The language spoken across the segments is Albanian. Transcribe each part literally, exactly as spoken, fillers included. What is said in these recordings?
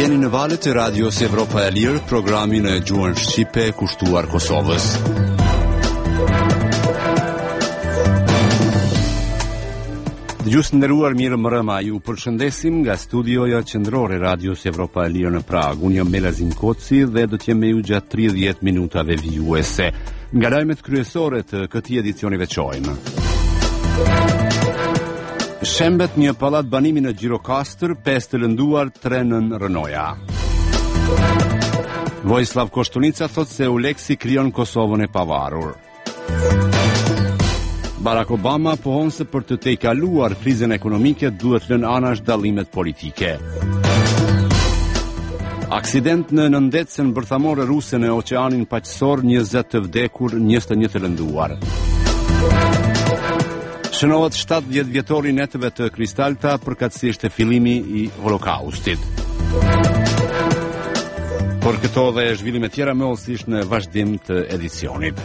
Jeni në valët e radios Evropa e Lirë, programin e gjuhën shqipe kushtuar Kosovës. Dëgjues të nderuar, mirë mbrëma, ju përshëndesim nga studioja qendrore radios Evropa e Lirë në Prag. Unë jam Melazin Koci dhe do të jem me ju gjatë tridhjetë minutave vijuese. Nga lajmet kryesore të këtij edicioni veçojmë. Shembet një pallat banimi në Gjirokastër, pesë të lënduar, tre nën rënoja. Vojislav Koštunica thot se Euleksi krijon Kosovën e pavarur. Barack Obama pohon se për të tejkaluar krizën ekonomike duhet lënë anash dallimet politike. Aksident në nëndecën bërthamore ruse në Oqeanin Paqësor, njëzet të vdekur, njëzet e një të lënduar. Shënohet shtatëdhjetë vjetori netëve të Kristalta, përkatësisht e fillimi i Holokaustit. Por këto dhe zhvillime tjera më ose në vazhdim të edicionit.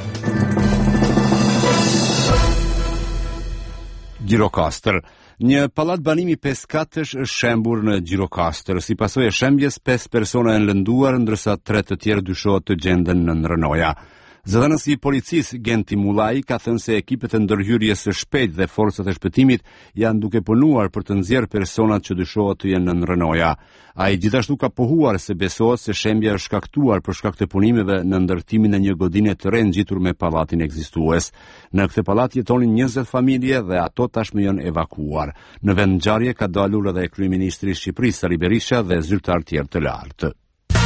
Gjirokastër. Një pallat banimi pesë katësh është shembur në Gjirokastër. Si pasojë e shembjes, pesë persona janë lënduar, ndërsa tre të tjerë dyshohet të gjenden në rënoja. Zëdhënësi i policisë Genti Mullai ka thënë se ekipet e ndërhyrjes së shpejtë dhe forcat e shpëtimit janë duke punuar për të nxjerrë personat që dyshohet të jenë në rënoja. Ai gjithashtu ka pohuar se besohet se shembja është shkaktuar për shkak të punimeve në ndërtimin e një godine të re ngjitur me pallatin ekzistues. Në këtë pallat jetonin njëzet familje dhe ato tashmë janë evakuar. Në vend ngjarje ka dalur edhe kryeministri i Shqipërisë Sali Berisha dhe zyrtar tjerë të lartë.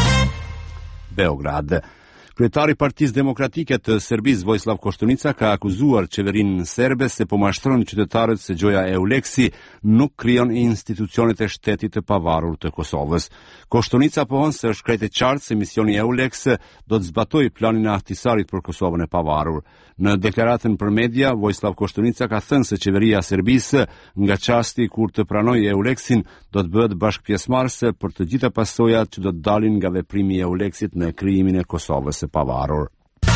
Beograd. Kryetari i Partisë Demokratike të Serbisë Vojislav Koštunica ka akuzuar qeverinë serbe se po mashtron qytetarët se gjoja Euleksi nuk krijon institucionet e shtetit të pavarur të Kosovës. Koštunica pohon se është krejt e qartë se misioni Euleks do të zbatojë planin e Ahtisarit për Kosovën e pavarur. Në deklaratën për media, Vojislav Koštunica ka thënë se qeveria e Serbisë, nga çasti kur të pranojë Euleksin, do të bëhet bashkëpjesëmarrëse për të gjitha pasojat që do të dalin nga veprimi i Euleksit në krijimin e Kosovës së pavarur.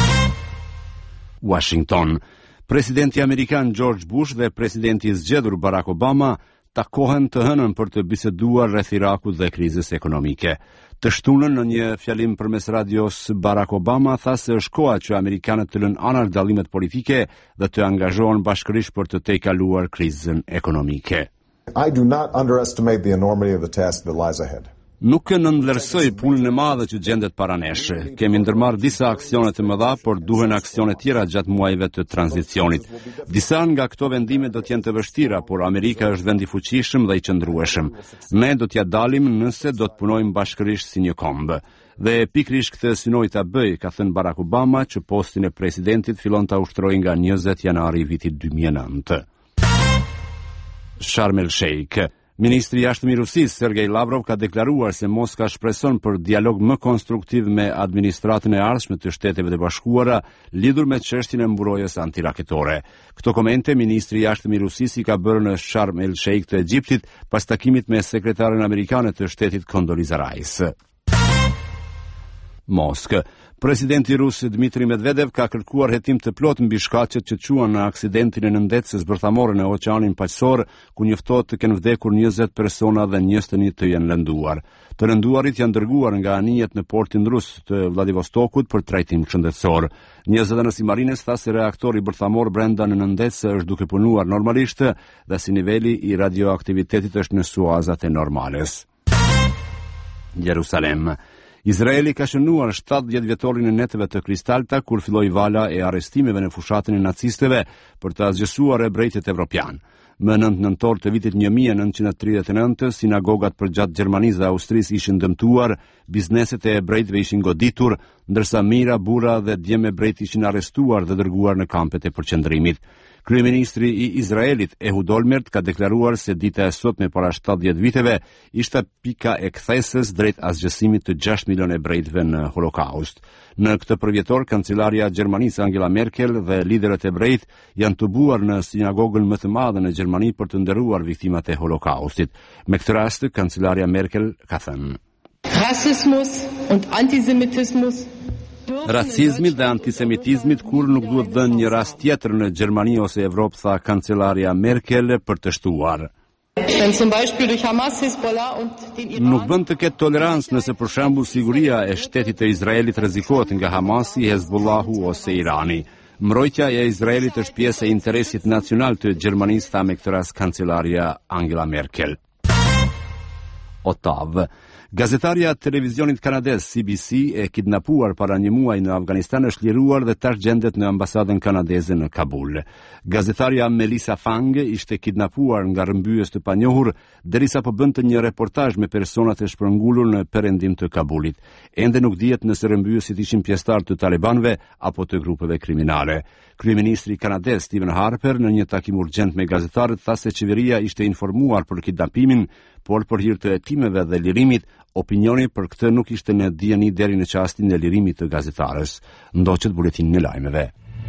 Washington. Presidenti amerikan George Bush dhe presidenti i zgjedhur Barack Obama takohen të hënën për të biseduar rreth Irakut dhe krizës ekonomike. Të shtunën në një fjalim përmes radios, Barack Obama tha se është koha që amerikanët të lënë anash dallimet politike dhe të angazhohen bashkërisht për të tejkaluar krizën ekonomike. I do not underestimate the enormity of the task that lies ahead. Nuk e nëndvlerësoj punën e madhe që gjendet para nesh. Kemi ndërmarrë disa aksione të mëdha, por duhen aksione tjera gjatë muajve të tranzicionit. Disa nga këto vendime do të jenë të vështira, por Amerika është vend i fuqishëm dhe i qëndrueshëm. Ne do t'ja dalim nëse do të punojmë bashkërisht si një kombë. Dhe pikërisht këtë synoi ta bëj, ka thënë Barack Obama, që postin e presidentit fillon ta ushtrojë nga njëzet janari i vitit dy mijë e nëntë. Sharm el Sheikh. Ministri i Jashtëm i Rusisë Sergej Lavrov ka deklaruar se Moska shpreson për dialog më konstruktiv me administratën e ardhshme të Shteteve të Bashkuara lidhur me çështjen e mburojjes antiraketore. Këto komente ministri i Jashtëm i Rusisë i ka bërë në Sharm el Sheikh të Egjiptit pas takimit me sekretaren amerikane të shtetit Condoleezza Rice. Moskë. Presidenti rus Dmitri Medvedev ka kërkuar hetim të plot mbi shkaqet që quhen në aksidentin e nëndecës bërthamore në Oqeanin Paqësor, ku njoftohet të kenë vdekur njëzet persona dhe njëzet e një të jenë lënduar. Të lënduarit janë dërguar nga anijet në portin rus të Vladivostokut për trajtim shëndetësor. Një zëdhënës i marines tha se reaktori bërthamor brenda në nëndecë është duke punuar normalisht dhe si niveli i radioaktivitetit është në suazat e normales. Jerusalem. Izraeli ka shënuar shtatëdhjetë vjetorin e netëve të Kristalta kur filloi vala e arrestimeve në fushatën e nacistëve për të azgjësuar ebrejtët evropian. Më nëntë nëntor të vitit një mijë e nëntëqind e tridhjetë e nëntë, sinagogat përgjatë Gjermanisë dhe Austrisë ishin dëmtuar, bizneset e ebrejtëve ishin goditur, ndërsa mijëra burra dhe djemë ebrejt ishin arrestuar dhe dërguar në kampet e përqendrimit. Kryeministri i Izraelit Ehud Olmert ka deklaruar se dita e sotme para shtatëdhjetë viteve ishte pika e kthesës drejt asgjësimit të gjashtë milion ebrejtëve në Holokaust. Në këtë përvjetor, kancelaria Gjermanisë Angela Merkel dhe liderët ebrejt janë tubuar në sinagogën më të madhe në Gjermani për të nderuar viktimat e Holokaustit. Me këtë rast, kancelaria Merkel ka thënë: Rassismus und Antisemitismus Racizmit dhe antisemitizmit kur nuk duhet dhënë një rast tjetër në Gjermani ose Evropë, tha kancelaria Merkel për të shtuar. wenn zum Beispiel durch Hamas, Hezbollah und den Iran... Nuk bën të ketë tolerancë nëse për shembull siguria e shtetit të Izraelit rrezikohet nga Hamasi, Hezbollahu ose Irani. Mbrojtja e Izraelit është pjesë e interesit nacional të Gjermanisë, tha me këtë rast kancelaria Angela Merkel. Otav. Gazetarja televizionit kanadez C B C e kidnapuar para një muaji në Afganistan është liruar dhe tash gjendet në ambasadën kanadeze në Kabul. Gazetarja Melissa Fang ishte kidnapuar nga rrëmbyes të panjohur derisa po bënte një reportazh me personat e shpërngulur në perëndim të Kabulit. Ende nuk dihet nëse rrëmbyesit ishin pjesëtar të talibanëve apo të grupeve kriminale. Kryeministri kanadez Stephen Harper në një takim urgjent me gazetarët tha se qeveria ishte informuar për kidnapimin, por për hir të hetimeve dhe lirimit, opinioni për këtë nuk ishte në dieni deri në çastin e lirimit të gazetarës. Ndoqet buletinin e lajmeve.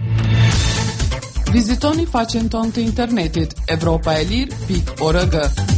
Vizitoni faqen tonë të internetit evropa e lir pikë org.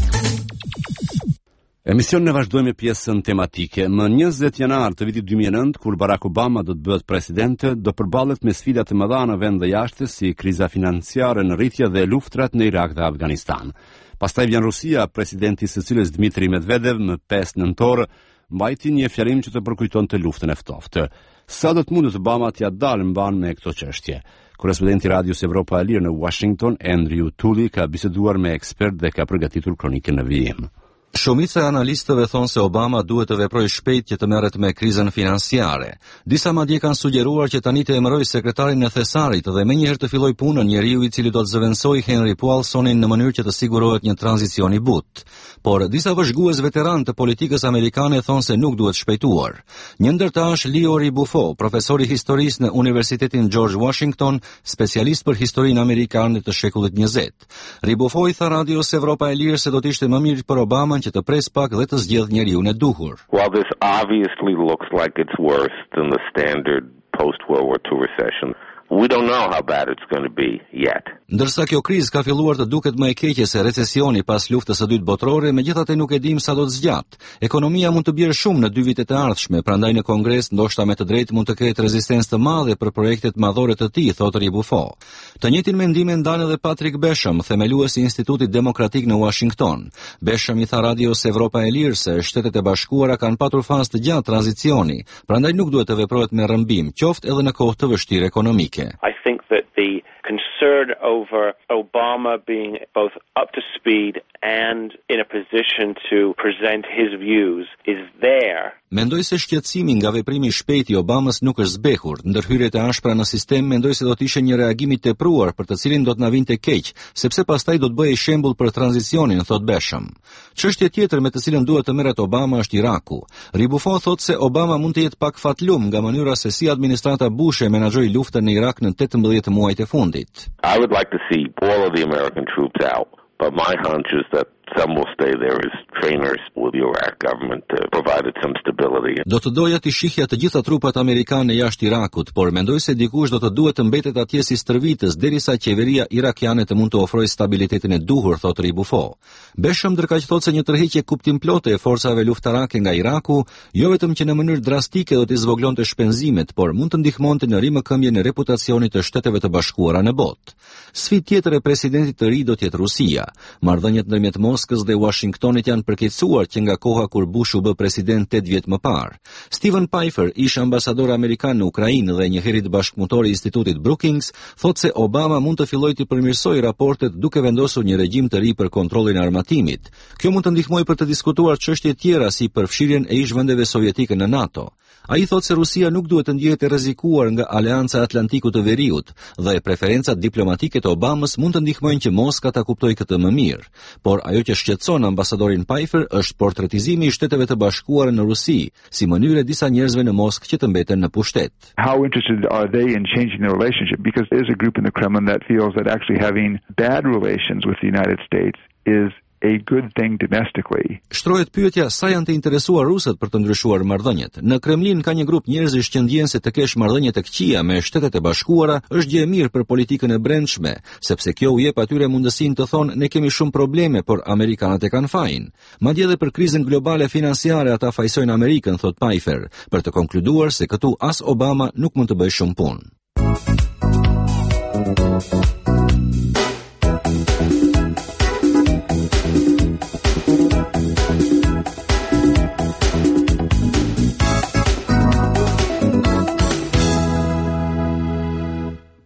Emisionin e vazhdojmë me pjesën tematike. Më njëzet janar të vitit dy mijë e nëntë, kur Barack Obama do të bëhet president, do përballet me sfida të mëdha në vend dhe jashtë si kriza financiare në rritje dhe luftrat në Irak dhe Afganistan. Pastaj vjen Rusia, presidenti së cilës Dmitri Medvedev më pesë nëntor mbajti një fjalim që të përkujtonte luftën e ftoftë. Sa do të mundet Obama t'ia dalë mban me këto çështje? Korrespondenti Radios Evropa e Lirë në Washington, Andrew Tully, ka biseduar me ekspert dhe ka përgatitur kronikën në vijim. Shumica e analistëve thonë se Obama duhet të veprojë shpejt që të merret me krizën financiare. Disa madje kanë sugjeruar që tani të emërojë sekretarin e thesarit dhe menjëherë të fillojë punën njeriu i cili do të zëvendësojë Henry Paulsonin në mënyrë që të sigurohet një tranzicion i butë. Por disa vëzhgues veteran të politikës amerikane thonë se nuk duhet shpejtuar. Një ndër ta është Leo Ribufo, profesor i historisë në Universitetin George Washington, specialist për historinë amerikane të shekullit njëzet. Ribufo i tha Radios Evropa e Lirë se do të ishte më mirë për Obama që të pres pak dhe të zgjedh njeriun e duhur. While this obviously looks like it's worse than the standard post-World War Two recession, we don't know how bad it's going to be yet. Ndërsa kjo krizë ka filluar të duket më e keqe se recesioni pas luftës së dytë botërore, megjithatë nuk e dim sa do të zgjat. Ekonomia mund të bjerë shumë në dy vitet e ardhshme, prandaj në Kongres ndoshta me të drejtë mund të ketë rezistencë të madhe për projektet madhore të tij, thotë Ribufo. Të njëjtin mendim e ndan edhe Patrick Besham, themeluesi i Institutit Demokratik në Washington. Besham i tha Radios Evropa e Lirë se Shtetet e Bashkuara kanë patur fazë të gjatë tranzicioni, prandaj nuk duhet të veprohet me rrëmbim, qoftë edhe në kohë të vështirë ekonomike. I think that the concern over Obama being both up to speed and in a position to present his views is there. Mendoj se shqetësimi nga veprimi i shpejt i Obamës nuk është zbehur. Ndërhyrjet e ashpra në sistem mendoj se do të ishte një reagim i tepruar për të cilin do të na vinte keq, sepse pastaj do të bëhej shembull për tranzicionin, thot Besham. Çështje tjetër me të cilën duhet të merret Obama është Iraku. Ribufo thot se Obama mund të jetë pak fatlum nga mënyra se si administrata Bush e menaxhoi luftën në Irak në tetëmbëdhjetë muajt e fundit. I would like to see all of the American troops out, but my hunch is that some will stay there as trainers with the Iraq government to provide it some stability. Do të doja të shihja të gjitha trupat amerikane jashtë Irakut, por mendoj se dikush do të duhet të mbetet atje si stërvitës derisa qeveria irakiane të mund të ofrojë stabilitetin e duhur, thotë Ribufo. Besham ndërkaq thotë se një tërheqje kuptimplote e forcave luftarake nga Iraku, jo vetëm që në mënyrë drastike do të zvoglonte shpenzimet, por mund të ndihmonte në rimëkëmbjen e reputacionit të Shteteve të Bashkuara në botë. Sfidë tjetër e presidentit të ri do të jetë Rusia. Marrëdhëniet ndërmjet Moskës dhe Washingtonit janë përkeqësuar që nga koha kur Bush u bë president tetë vjet më parë. Stephen Pfeiffer, ish ambasador amerikan në Ukrainë dhe një herët bashkëpunëtor i Institutit Brookings, thotë se Obama mund të fillojë të përmirësojë raportet duke vendosur një regjim të ri për kontrollin e armatimit. Kjo mund të ndihmojë për të diskutuar çështje tjera si përfshirjen e ish-vendeve sovjetike në NATO. Ai thotë se Rusia nuk duhet të ndihet e rrezikuar nga Aleanca e Atlantikut të Veriut dhe preferencat diplomatike të Obamës mund të ndihmojnë që Moska ta kuptojë këtë më mirë. Por ajo që shqetëson ambasadorin Pfeiffer është portretizimi i Shteteve të Bashkuara në Rusi, si mënyrë e disa njerëzve në Moskë që të mbeten në pushtet. How interested are they in changing their relationship? Because there's a group in the Kremlin that feels that actually having bad relations with the United States is a good thing domestically. Shtrohet pyetja sa janë të interesuar rusët për të ndryshuar marrëdhëniet. Në Kremlin ka një grup njerëzish që ndjen se të kesh marrëdhënie të këqija me Shtetet e Bashkuara është gjë e mirë për politikën e brendshme, sepse kjo u jep atyre mundësinë të thonë ne kemi shumë probleme, por amerikanët e kanë fajin. Madje edhe për krizën globale financiare ata fajsojnë Amerikën, thot Pfeiffer, për të konkluduar se këtu as Obama nuk mund të bëjë shumë punë.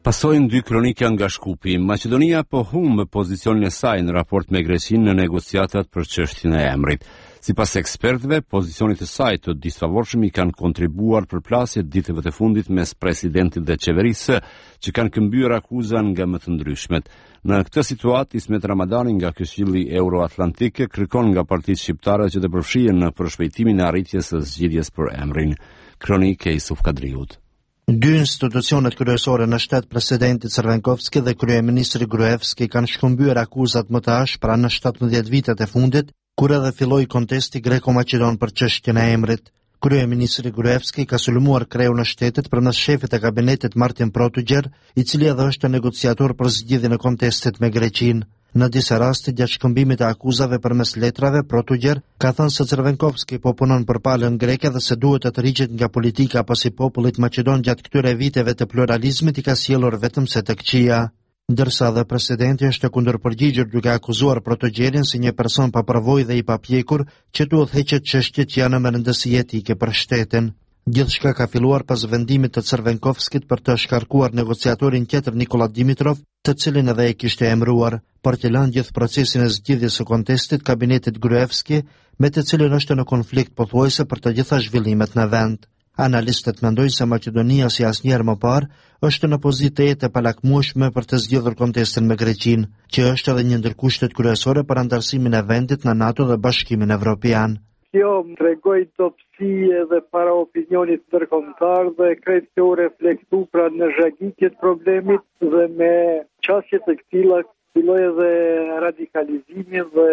Pasojnë dy kronika nga Shkupi. Maqedonia po humbë pozicionin e saj në raport me Greqinë në negociatat për çështjen e emrit. Sipas ekspertëve, pozicionit e saj të disfavorshëm i kanë kontribuar për plasjet ditëve të fundit mes presidentit dhe qeverisë, që kanë këmbyer akuza nga më të ndryshmet. Në këtë situatë, Ismet Ramadani nga Këshilli Euroatlantike kërkon nga partitë shqiptare që të përfshihen në përshpejtimin e arritjes së zgjidhjes për emrin. Kronikë e Isuf Kadriut. Dy institucionet kryesore në shtet, presidenti Crvenkovski dhe kryeministri Gruevski, kanë shkëmbyer akuzat më të ashpra në shtatëmbëdhjetë vitet e fundit, kur edhe filloi kontesti greko-maqedon për çështjen e emrit. Kryeministri Gruevski ka sulmuar kreun e shtetit përmes shefit të kabinetit Martin Protugjer, i cili edhe është negociator për zgjidhjen e kontestit me Greqinë. Në disa raste gjatë shkëmbimit të akuzave përmes letrave, Protugjer ka thënë se Crvenkovski po punon për palën greke dhe se duhet të tërhiqet nga politika pasi popullit maqedon gjatë këtyre viteve të pluralizmit i ka sjellur vetëm se të këqija. Ndërsa dhe presidenti është kundërpërgjigjur duke akuzuar Protugjerin si një person pa përvojë dhe i papjekur që duhet heqet çështjet që janë me rëndësi etike për shtetin. Gjithçka ka filluar pas vendimit të Crvenkovskit për të shkarkuar negociatorin tjetër Nikola Dimitrov, të cilin edhe e kishte emëruar, për të lënë gjithë procesin e zgjidhjes së kontestit kabinetit Gruevski, me të cilin është në konflikt pothuajse për të gjitha zhvillimet në vend. Analistët mendojnë se Maqedonia si asnjëherë më parë është në pozitë të palakmueshme për të zgjidhur kontestin me Greqinë, që është edhe një ndër kushtet kryesore për antarësimin e vendit në NATO dhe Bashkimin Evropian. Kjo më tregoj dobësi edhe para opinionit ndërkombëtar dhe krejt që u reflektu pra në zhagitjet problemit dhe me qasjet e këtilla filloi edhe radikalizimi dhe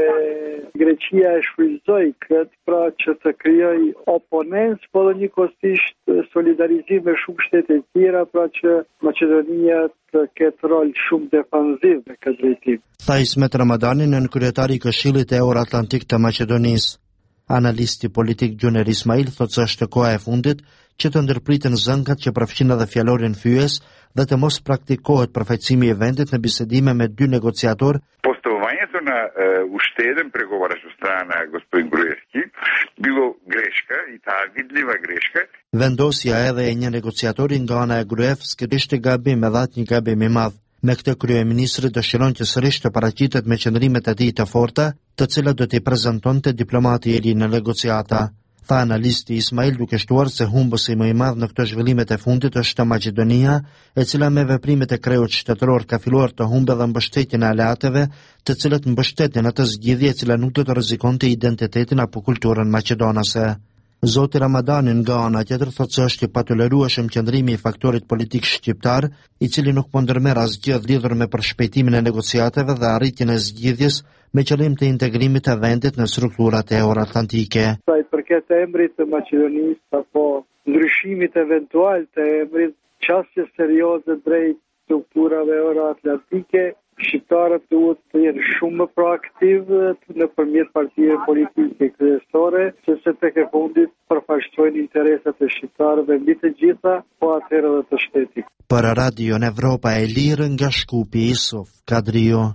Greqia e shfrytëzoi këtë pra që të krijoj oponencë, por edhe njëkohësisht solidarizim me shumë shtete të tjera pra që Maqedonia të ketë rol shumë defanziv në këtë drejtim. Tha Ismet Ramadani, nën kryetari i Këshillit Euroatlantik të Maqedonisë. Analisti politik Gjuner Ismail thotë se është koha e fundit që të ndërpriten zënkat që përfshin edhe fjalorin fyes dhe të mos praktikohet përfaqësimi i vendit në bisedime me dy negociator. Поступањето на уштеден преговарач од страна господин Груевски било грешка и таа видлива грешка. Vendosja edhe e një negociatori nga ana e Gruevskit ishte gabim edhe atë një gabim i madh. Me këtë kryeministri dëshiron që sërish të paraqitet me qëndrimet e tij të forta, të cilat do t'i prezantonte diplomati i ri në negociata. Tha analisti Ismail, duke shtuar se humbësi më i madh në këto zhvillimet e fundit është Maqedonia, e cila me veprimet e kreut shtetëror ka filluar të humbë dhe mbështetjen e aleateve, të cilët mbështetin atë zgjidhje e cila nuk do të rrezikonte identitetin apo kulturën maqedonase. Zoti Ramadani nga ana tjetër thotë se është i patolerueshëm qëndrimi i faktorit politik shqiptar, i cili nuk po ndërmerr asgjë lidhur me përshpejtimin e negociatave dhe arritjen e zgjidhjes me qëllim të integrimit të vendit në strukturat euroatlantike. Sa i përket emrit të Maqedonisë apo ndryshimit eventual të emrit, çështje serioze drejt strukturave euroatlantike, shqiptarët duhet të jenë shumë më proaktiv nëpërmjet partive politike kryesore, sepse tek e fundit përfaqësojnë interesat e shqiptarëve mbi të gjitha, po atëherë edhe të shtetit. Për Radio Evropa e Lirë nga Shkupi, Isuf Kadrio.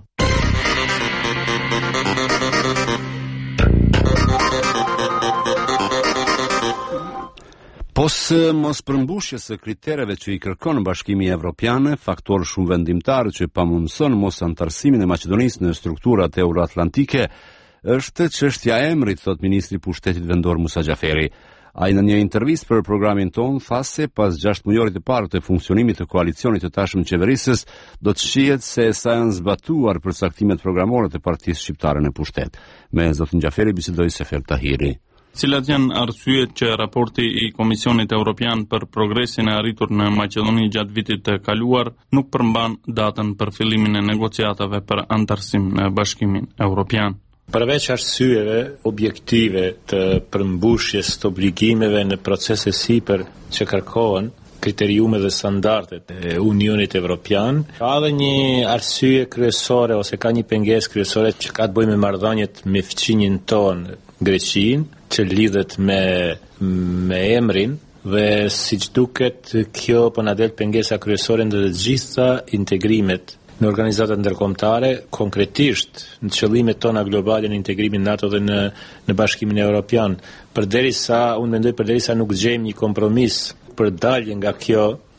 Pos mos përmbushjes së kritereve që i kërkon Bashkimi Evropian, faktor shumë vendimtar që pamundson mos antarësimin e Maqedonisë në strukturat euroatlantike, është çështja e emrit, thot ministri i pushtetit vendor Musa Xhaferi. Ai në një intervistë për programin ton tha se pas gjashtë mujorit të parë të funksionimit të koalicionit të tashëm qeverisës, do të shihet se sa janë zbatuar përcaktimet programore të Partisë Shqiptare në pushtet. Me zotin Xhaferi bisedoi Sefer Tahiri. Cilat janë arsyet që raporti i Komisionit Evropian për progresin e arritur në Maqedoni gjatë vitit të kaluar nuk përmban datën për fillimin e negociatave për antarësim në Bashkimin Evropian. Përveç arsyeve objektive të përmbushjes të obligimeve në procese sipër që kërkohen kriteriume dhe standardet e Unionit Evropian, ka edhe një arsye kryesore ose ka një pengesë kryesore që ka të bëjë me marrëdhëniet me fqinjin ton Greqinë, që lidhet me, me emrin dhe siç duket kjo po na del pengesa kryesore në të gjitha integrimet në organizatat ndërkombëtare, konkretisht në qëllimet tona globale në integrimin NATO dhe në, në Bashkimin Evropian. Përderisa, unë mendoj përderisa nuk gjejmë një kompromis për dalje nga kjo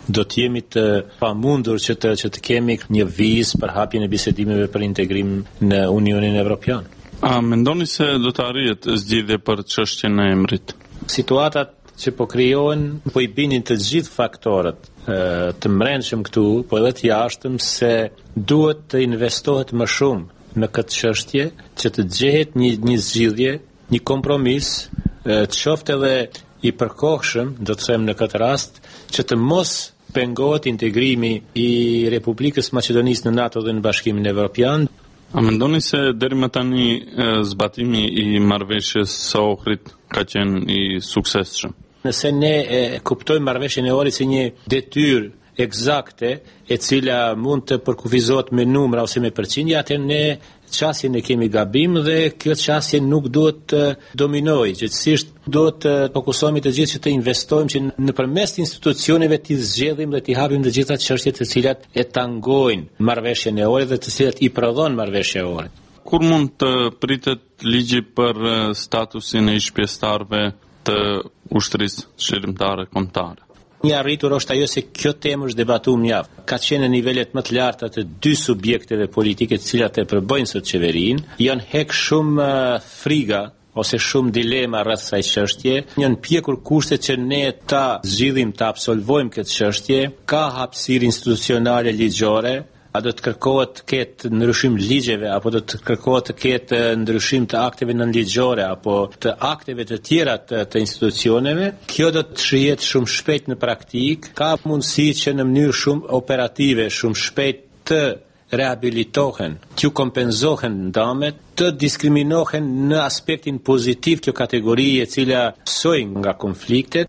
do të jemi të pamundur që të që të kemi një vizë për hapjen e bisedimeve për integrim në Unionin Evropian. A mendoni se do të arrihet zgjidhje për çështjen e emrit? Situatat që po krijohen po i binin të gjithë faktorët të mbrëmshëm këtu, po edhe të jashtëm, se duhet të investohet më shumë në këtë çështje që të gjehet një një zgjidhje, një kompromis, të qoftë edhe i përkohshëm, do të them në këtë rast, që të mos pengohet integrimi i Republikës Maqedonisë në NATO dhe në Bashkimin Evropian. A mendoni se deri më tani zbatimi i marrëveshjes së Ohrit ka qenë i suksesshëm? Nëse ne e kuptojmë marrëveshjen e Ohrit si një detyrë eksakte e cila mund të përkufizohet me numra ose me përqindje, atëherë ne qasjen e kemi gabim dhe kjo qasje nuk duhet të dominojë. Gjithsesi duhet të fokusohemi të gjithë që të investojmë që nëpërmes institucioneve të zgjedhim dhe të hapim të gjitha çështjet të cilat e tangojnë marrëveshjen e Ohrit dhe të cilat i prodhon marrëveshja e Ohrit. Kur mund të pritet ligji për statusin e ish-pjesëtarëve të ushtrisë shërimtare kombëtare? Një arritur është ajo se kjo temë është debatuar mjaft. Ka qenë në nivelet më të larta të dy subjekteve politike të cilat e përbëjnë sot qeverinë, janë hek shumë uh, friga ose shumë dilema rreth kësaj çështje, janë pjekur kushtet që ne ta zgjidhim, ta absolvojmë këtë çështje, ka hapësirë institucionale ligjore. A do të kërkohet të ketë ndryshim ligjeve, apo do të kërkohet të ketë ndryshim të akteve nënligjore, apo të akteve të tjera të, të institucioneve? Kjo do të shihet shumë shpejt në praktik. Ka mundësi që në mënyrë shumë operative, shumë shpejt të rehabilitohen, të kompenzohen ndamet, të diskriminohen në aspektin pozitiv kjo kategori e cila soi nga konfliktet.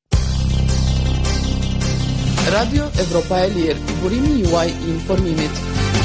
Radio Evropa e Lirë, burimi juaj i informimit.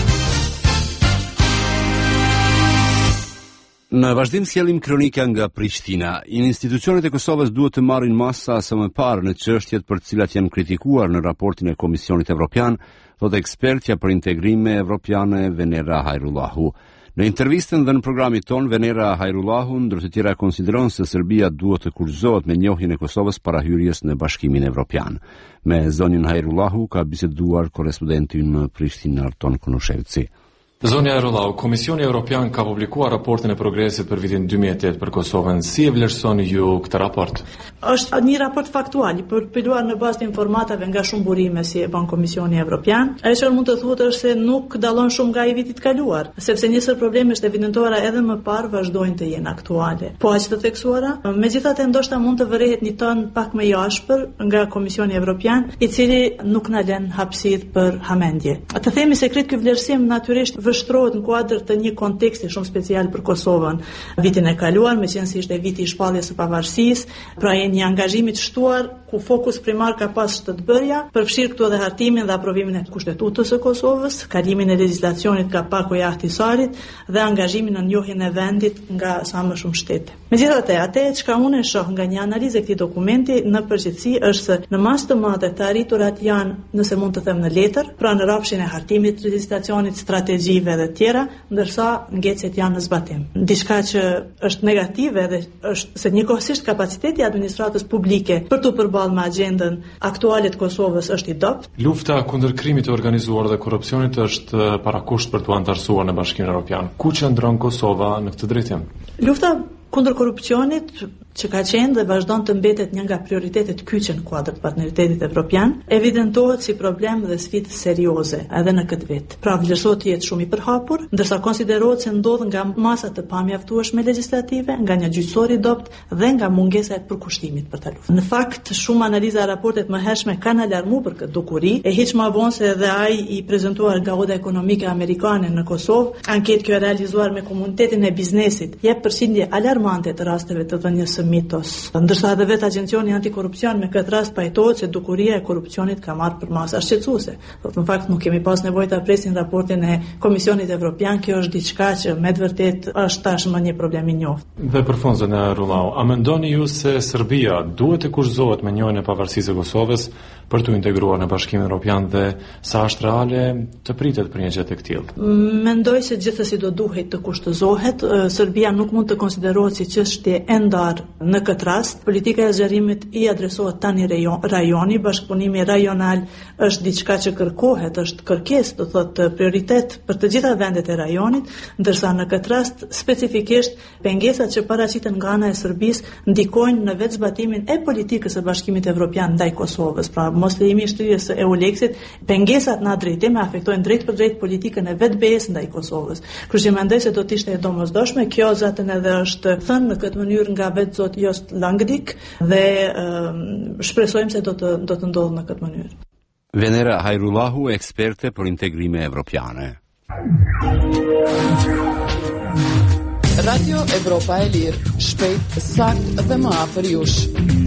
Në vazhdim sjellim kronika nga Prishtina. Institucionet e Kosovës duhet të marrin masa së më parë në çështjet për të cilat janë kritikuar në raportin e Komisionit Evropian, thotë ekspertja për integrime evropiane Venera Hajrullahu. Në intervistën dhe në programit ton, Venera Hajrullahu, ndër të tjera, konsideron se Serbia duhet të kurzohet me njohjen e Kosovës para hyrjes në Bashkimin Evropian. Me zonin Hajrullahu ka biseduar korrespondenti në Prishtinë Arton Kunushevci. Zonja Hajrullahu, Komisioni Evropian ka publikuar raportin e progresit për vitin dy mijë e tetë për Kosovën. Si e vlerësoni ju këtë raport? Është një raport faktual, i përpiluar në bazë të informatave nga shumë burime si e bën Komisioni Evropian. Ajo që mund të thuhet është se nuk dallon shumë nga i vitit kaluar, sepse nisër problemet e evidentuara edhe më parë vazhdojnë të jenë aktuale. Po aq të theksuara, megjithatë ndoshta mund të vërehet një ton pak më i ashpër nga Komisioni Evropian, i cili nuk na lën hapësirë për hamendje. Të themi se kret ky vlerësim natyrisht vështrohet në kuadër të një konteksti shumë special për Kosovën. Vitin e kaluar, meqenëse ishte viti i shpalljes së pavarësisë, pra e një angazhimi të shtuar ku fokus primar ka pas të të bërja, përfshirë këtu edhe hartimin dhe aprovimin e kushtetutës së Kosovës, kalimin e legjislacionit ka paku i ahtisarit dhe angazhimin në njohjen e vendit nga sa më shumë shtete. Megjithatë, atë çka unë e shoh nga një analizë e këtij dokumenti në përgjithësi është se në masë të madhe të arriturat janë, nëse mund të them në letër, pra në rrafshin e hartimit, legjislacionit, strategjive dhe tjera, ndërsa ngecet janë në zbatim. Diçka që është negative dhe është se njëkohësisht kapaciteti i administratës publike për të përballë me agjendën aktuale të Kosovës është i dobët. Lufta kundër krimit të organizuar dhe korrupsionit është parakusht për të antarësuar në Bashkimin Evropian. Ku qëndron Kosova në këtë drejtim? Lufta kundër korrupsionit, që ka qenë dhe vazhdon të mbetet një nga prioritetet kyçe në kuadër të partneritetit evropian, evidentohet si problem dhe sfidë serioze edhe në këtë vit. Pra vlerësohet të jetë shumë i përhapur, ndërsa konsiderohet se ndodh nga masa të pamjaftueshme legjislative, nga një gjyqësor i dobët dhe nga mungesa e përkushtimit për ta luftuar. Në fakt, shumë analiza e raportet më hershme kanë alarmuar për këtë dukuri, e hiç më vonë se edhe ai i prezantuar nga Oda Ekonomike Amerikane në Kosovë, anketë kjo e realizuar me komunitetin e biznesit, jep përqindje alarmante të rasteve të dhënies mitos. Ndërsa edhe vetë Agencioni Antikorrupsion me këtë rast pajtohet se dukuria e korrupsionit ka marrë për masa shqetësuese. Thotë në fakt nuk kemi pas nevojë ta presim raportin e Komisionit Evropian, kjo është diçka që me të vërtetë është tashmë një problem i njohur. Dhe për fond, zona Rullau, a mendoni ju se Serbia duhet të kurzohet me njohjen e pavarësisë së Kosovës për të integruar në Bashkimin Evropian dhe sa është reale të pritet për një gjë të tillë? Mendoj se gjithsesi do duhet të kushtëzohet. Serbia nuk mund të konsiderohet si çështje e ndarë në këtë rast. Politika e zgjerimit i adresohet tani rajon, rajoni, bashkëpunimi rajonal është diçka që kërkohet, është kërkesë, do thotë prioritet për të gjitha vendet e rajonit, ndërsa në këtë rast specifikisht pengesat që paraqiten nga ana e Serbisë ndikojnë në vetë zbatimin e politikës së Bashkimit Evropian ndaj Kosovës. Pra, mos lejimi i shtyjes së EULEX-it, pengesat në atë drejtim afektojnë drejt për drejt politikën e vetë B E-s ndaj Kosovës. Kështu që mendoj se do të ishte e domosdoshme, kjo zaten edhe është thënë në këtë mënyrë nga vetë zot Jost Langdik dhe um, shpresojmë se do të do të ndodhë në këtë mënyrë. Venera Hajrullahu, eksperte për integrime evropiane. Radio Evropa e Lirë, shpejt, sakt dhe më afër jush.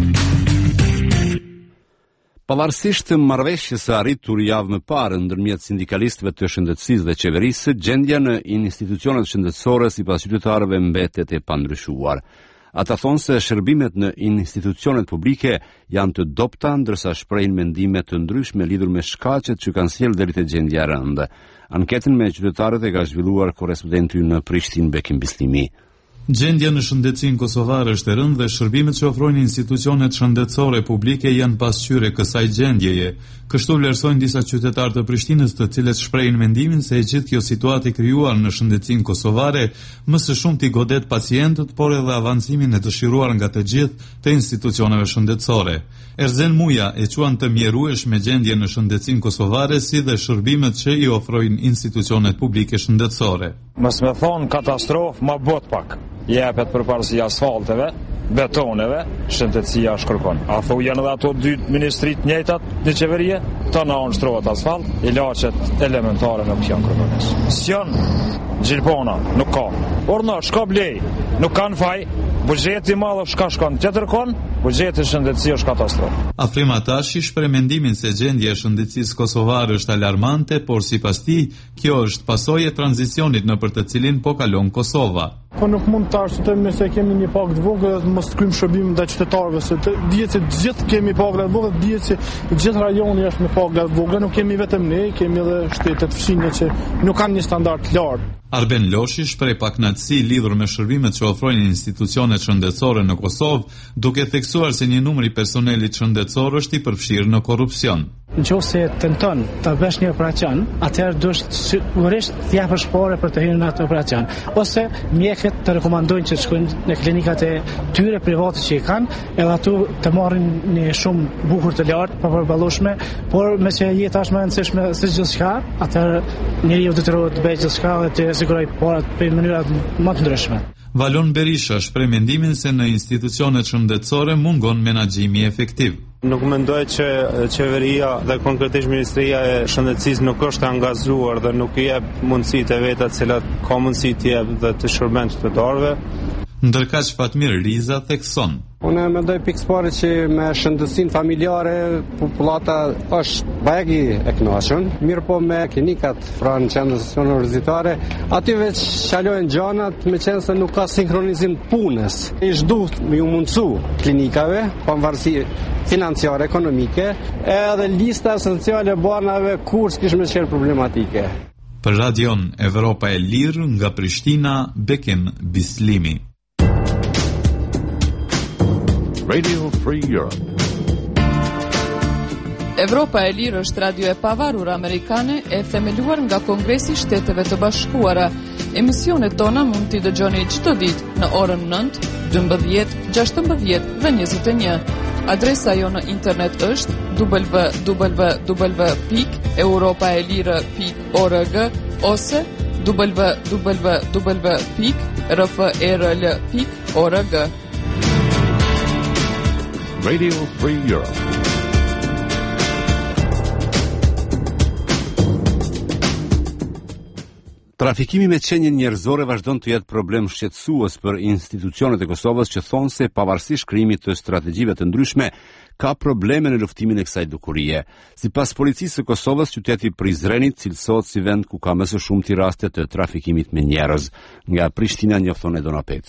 Pavarësisht të marrëveshjes së arritur javë më parë ndërmjet sindikalistëve të shëndetësisë dhe qeverisë, gjendja në institucionet shëndetësore sipas qytetarëve mbetet e pandryshuar. Ata thonë se shërbimet në institucionet publike janë të dobta, ndërsa shprehin mendime të ndryshme lidhur me shkaqet që kanë sjellë deri te gjendja e rëndë. Anketën me qytetarët e ka zhvilluar korrespondenti në Prishtinë Bekim Bislimi. Gjendja në shëndetësinë kosovare është e rëndë dhe shërbimet që ofrojnë institucionet shëndetësore publike janë pasqyrë kësaj gjendjeje. Kështu vlerësojnë disa qytetarë të Prishtinës, të cilët shprehin mendimin se e gjithë kjo situatë e krijuar në shëndetësinë kosovare më së shumti godet pacientët, por edhe avancimin e dëshiruar nga të gjithë të institucioneve shëndetësore. Erzen Muja e quan të mjerueshme gjendjen në shëndetësinë kosovare si dhe shërbimet që i ofrojnë institucionet publike shëndetësore. Mos më thon katastrofë, më bot pak. Jepet përparësi asfalteve, betoneve, shëndetësia shkërkon. A thu janë dhe ato dy ministrit njëjtat në qeverie, të na onshtrohet asfalt, ilaqet elementare nuk janë kërkones. S'jan gjilpona, nuk ka. Por në, shka blej, nuk kanë faj, buxheti madh shka shkon tjetër kon, buxheti shëndetësia është katastrofë. Afrim Atashi shpreh mendimin se gjendja e shëndetësisë kosovare është alarmante, por sipas tij, kjo është pasojë e tranzicionit nëpër të cilin po kalon Kosova. Po nuk mund të arsytojmë se kemi një pagë të vogël dhe mos kryjmë shërbimin ndaj qytetarëve, se dihet se gjithë kemi pagë të vogël, dihet se gjithë rajoni është me pagë të vogël, nuk kemi vetëm ne, kemi edhe shtetet fshinje që nuk kanë një standard të lartë. Arben Loshi shpreh pakënaqësi lidhur me shërbimet që ofrojnë institucionet shëndetësore në Kosovë, duke theksuar se një numër i personelit shëndetësor është i përfshirë në korrupsion. Nëse tenton ta bësh një operacion, atëherë duhet sigurisht të japësh shpore për të hyrë në atë operacion, ose mjekët të rekomandojnë që të shkojnë në klinikat e tyre private që i kanë, edhe aty të marrin një shumë bukur të lartë pa përballueshme, por me që jeta është më e rëndësishme se gjithçka, atëherë njeriu detyrohet të bëjë gjithçka dhe të sigurojë parat në mënyra më të ndryshme. Valon Berisha shpreh mendimin se në institucionet shëndetësore mungon menaxhimi efektiv. Nuk mendoj që qeveria dhe konkretisht Ministria e Shëndetësisë nuk është angazhuar dhe nuk i jep mundësitë e veta të cilat ka mundësi të jep dhe të shërben qytetarëve. Ndërkaq Fatmir Riza thekson. Unë mendoj pikëparë që me shëndetësinë familjare popullata është bajegi e kënaqur, mirë po me klinikat pra në qendrat universitare, aty veç qalojnë gjanat me qenë se nuk ka sinkronizim punës. Ish duhet me ju mundësu klinikave, pavarësi financiare, ekonomike, edhe lista esenciale banave kur s'kish me qenë problematike. Për Radion Evropa e Lirë nga Prishtina, Bekim Bislimi. Radio Free Europe. Evropa e Lirë është radio e pavarur amerikane e themeluar nga Kongresi i Shteteve të Bashkuara. Emisionet tona mund t'i dëgjoni çdo ditë në orën nëntë, dymbëdhjetë, gjashtëmbëdhjetë dhe njëzet e një. Adresa jo në internet është w w w pikë europaelire pikë org ose w w w pikë r f e r l pikë org. Radio Free Europe. Trafikimi me qenjen njerëzore vazhdon të jetë problem shqetësues për institucionet e Kosovës që thonë se pavarësisht krijimit të strategjive të ndryshme, ka probleme në luftimin e kësaj dukurie. Sipas policisë së Kosovës, qyteti Prizrenit cilësohet si vend ku ka më së shumti raste të trafikimit me njerëz. Nga Prishtina njofton Edona Petsi.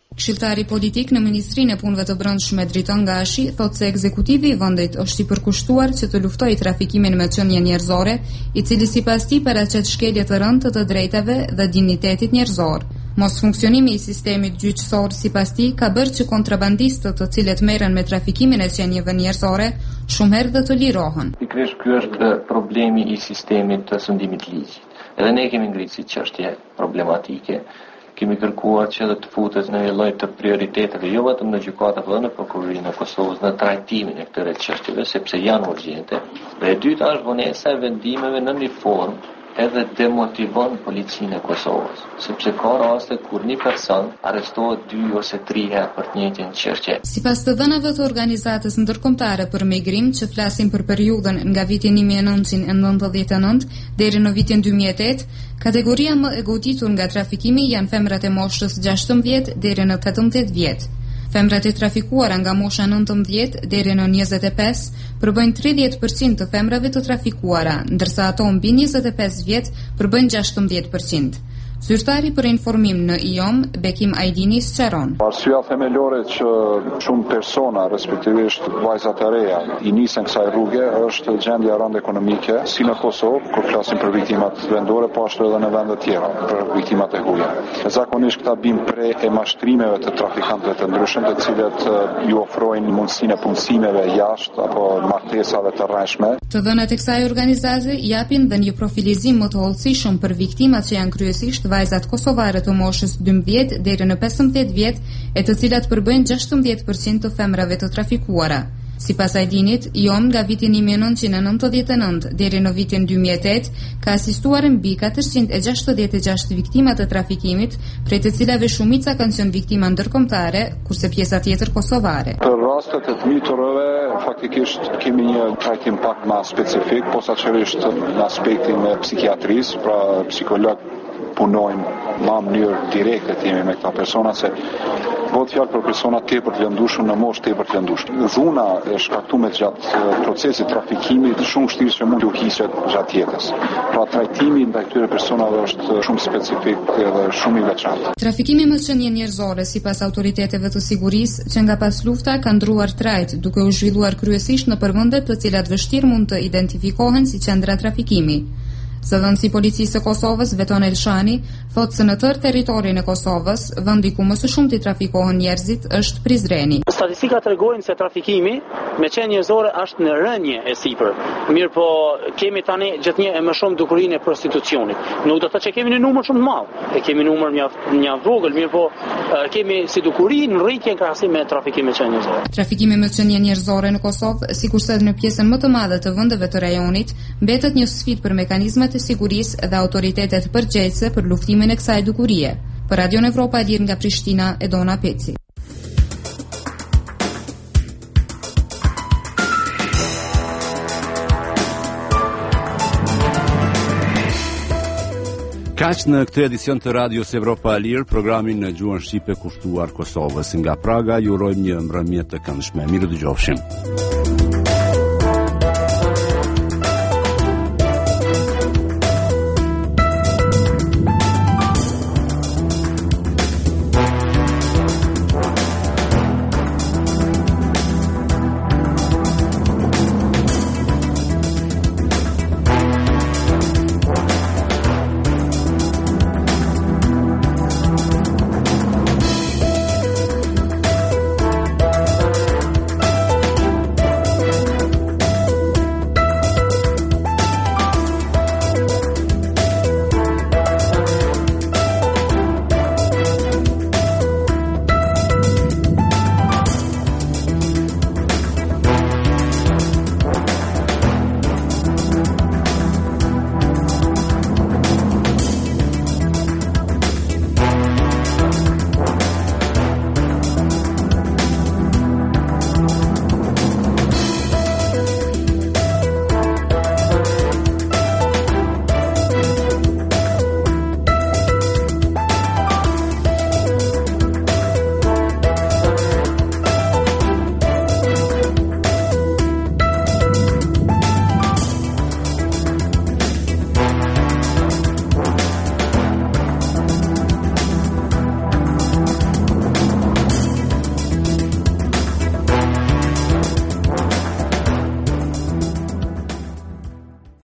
Këshilltari politik në Ministrinë e Punëve të Brendshme Driton Gashi thotë se ekzekutivi i vendit është i përkushtuar që të luftojë trafikimin me qenie njerëzore, i cili sipas tij paraqet shkelje të rëndë të drejtave dhe dinjitetit njerëzor. Mos funksionimi i sistemit gjyqësor sipas tij ka bërë që kontrabandistët të cilët merren me trafikimin e qenieve njerëzore shumë herë dhe të lirohen. Pikërisht ky është problemi i sistemit të sundimit ligjit. Edhe ne kemi ngritur si çështje problematike. Kemi kërkuar që dhe të futet në një lloj të prioriteteve, jo vetëm në gjykatat dhe në prokurorinë e Kosovës në trajtimin e këtyre çështjeve, sepse janë urgjente. Dhe e dyta është vonesa e vendimeve në një formë edhe demotivon policinë e Kosovës, sepse ka raste kur një person arrestohet dy ose tri herë për të njëjtën çështje. Sipas të dhënave të organizatës ndërkombëtare për migrim që flasin për periudhën nga viti një mijë e nëntëqind e nëntëdhjetë e nëntë deri në vitin dy mijë e tetë, kategoria më e goditur nga trafikimi janë femrat e moshës gjashtëmbëdhjetë deri në tetëmbëdhjetë vjet. Femrat e trafikuara nga mosha nëntëmbëdhjetë deri në njëzet e pesë përbëjnë tridhjetë përqind të femrave të trafikuara, ndërsa ato mbi njëzet e pesë vjet përbëjnë gjashtëmbëdhjetë përqind. Zyrtari për informim në I O M, Bekim Ajdini sqaron. Arsyeja themelore që shumë persona, respektivisht vajzat e reja, i nisën kësaj rruge është gjendja rënd ekonomike, si në Kosovë, kur flasim për viktimat vendore, po ashtu edhe në vende tjera, për viktimat e huaja. Zakonisht këta bim pre e mashtrimeve të trafikantëve të ndryshëm, të cilët ju ofrojnë mundësinë e punësimeve jashtë apo martesave të rreshme. Të dhënat e kësaj organizate japin dhe një profilizim më të hollësishëm për viktimat që janë kryesisht vajzat kosovare të moshës dymbëdhjetë deri në pesëmbëdhjetë vjet, e të cilat përbëjnë gjashtëmbëdhjetë përqind të femrave të trafikuara. Sipas Ajdinit, I O M nga viti një mijë e nëntëqind e nëntëdhjetë e nëntë deri në vitin dy mijë e tetë ka asistuar mbi katërqind e gjashtëdhjetë e gjashtë viktima të trafikimit, prej të cilave shumica kanë qenë viktima ndërkombëtare, kurse pjesa tjetër kosovare. Për rastet e të miturave, faktikisht kemi një trajtim pak më specifik, posaçërisht në aspektin e psikiatrisë, pra psikolog punojnë ma mënyrë direkte të jemi me këta persona, se bëhet fjalë për persona tepër të lëndueshëm në moshë tepër të lëndueshme. Dhuna e shkaktuar gjatë procesit trafikimit shumë vështirë që mund të uhiqet gjatë jetës. Pra trajtimi ndaj këtyre personave është shumë specifik dhe shumë i veçantë. Trafikimi me qenie njerëzore sipas autoriteteve të sigurisë që nga pas lufta ka ndruar trajt, duke u zhvilluar kryesisht në vende të cilat vështirë mund të identifikohen si qendra trafikimi. Zëdhënësi i Policisë së Kosovës, Veton Elshani, thotë se në tërë territorin e Kosovës, vendi ku më së shumti trafikohen njerëzit është Prizreni. Statistikat tregojnë se trafikimi me qenie njerëzore është në rënje e sipër. Mirë po kemi tani gjithnjë e më shumë dukurinë e prostitucionit. Nuk do të thotë që kemi një numër shumë të madh. E kemi numër mjaft vogël, mirë po kemi si dukuri në rritje në krahasim me trafikimin me qenie njerëzore. Trafikimi me qenie njerëzore në Kosovë, sikurse në pjesën më të madhe të vendeve të rajonit, mbetet një sfidë për mekanizmat e sigurisë dhe autoritetet përgjegjëse për luftimin e kësaj dukurie. Për Radio Evropa e lirë nga Prishtina, Edona Peci. Kaq në këtë edicion të Radios Evropa e Lirë, programin në gjuhën shqipe kushtuar Kosovës. Nga Praga ju urojmë një mbrëmje të këndshme. Mirë dëgjofshim.